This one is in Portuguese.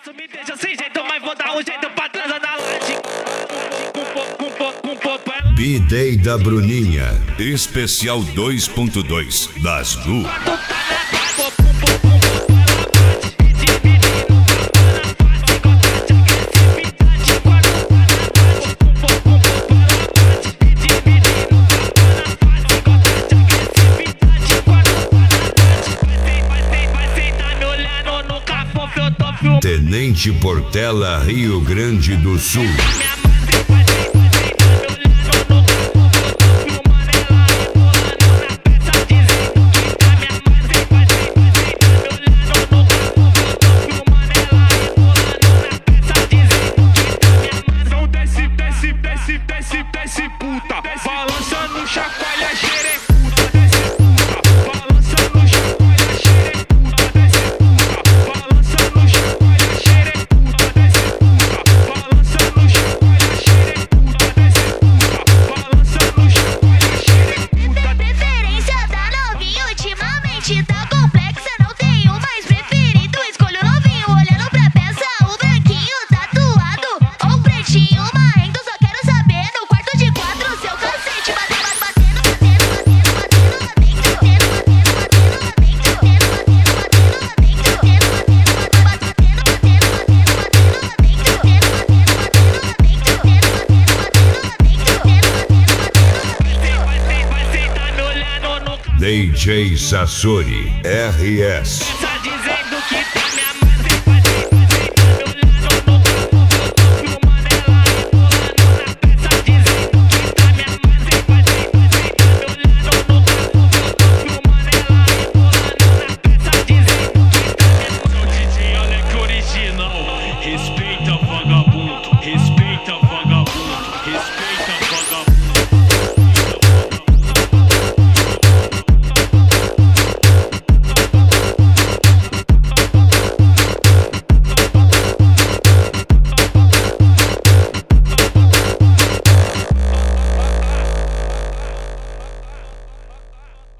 Isso me deixa sem jeito, mas vou dar um jeito pra transar na laje. B-Day da Bruninha, especial 2.2 das Lu. Tenente Portela, Rio Grande do Sul. Desce puta, balança no chacoalha xerecuta, desce puta, balança no chacoalha xerecuta, desce puta, balança no chacoalha xerecuta, desce puta, balança no chacoalha xerecuta, desce puta, balança no chacoalha xerecuta. Preferência da novinha ultimamente tá complexa, não tenho mais preferido, escolho o novinho olhando pra peça, o branquinho tatuado ou o pretinho marrento, só quero saber no quarto de quatro seu cacete batendo lá DJ Sassori, RS.